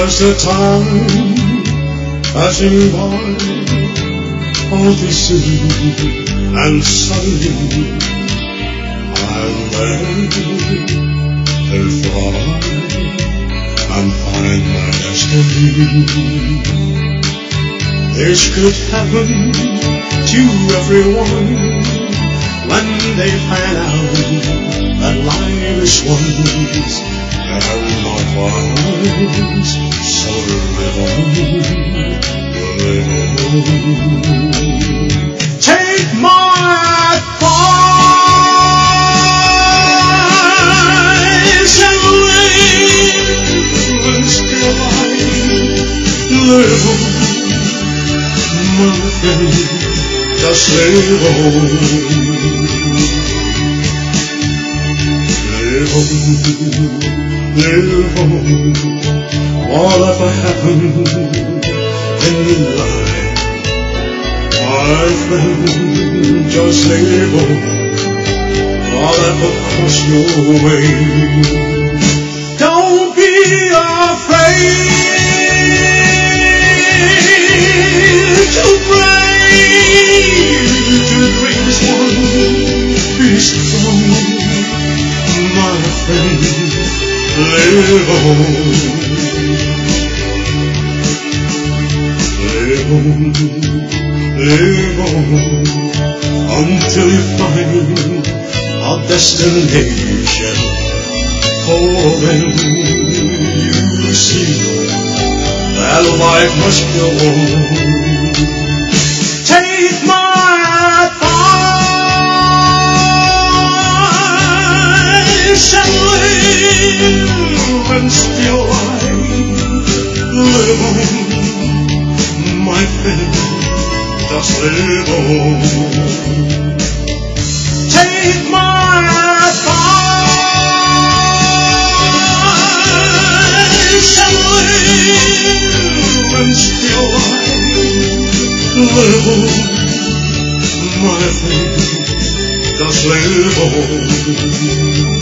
As the time passing by, all too soon and suddenly I'll learn to fly and find my destiny. This could happen to everyone when they find out that life is once and not twice. So live on, live on. Take my advice and live and still live on, my friend, just live on. Live on, live on. Whatever happened in life, my friend, just live on. Whatever crossed your way, don't be afraid to brave to dreams one. Be strong, my friend, live on. Live on until you find a destination. For when you see that life must go on, take my advice and live and still live on. My friend, just live on. Take my advice and live and still live on. My friend, just live on.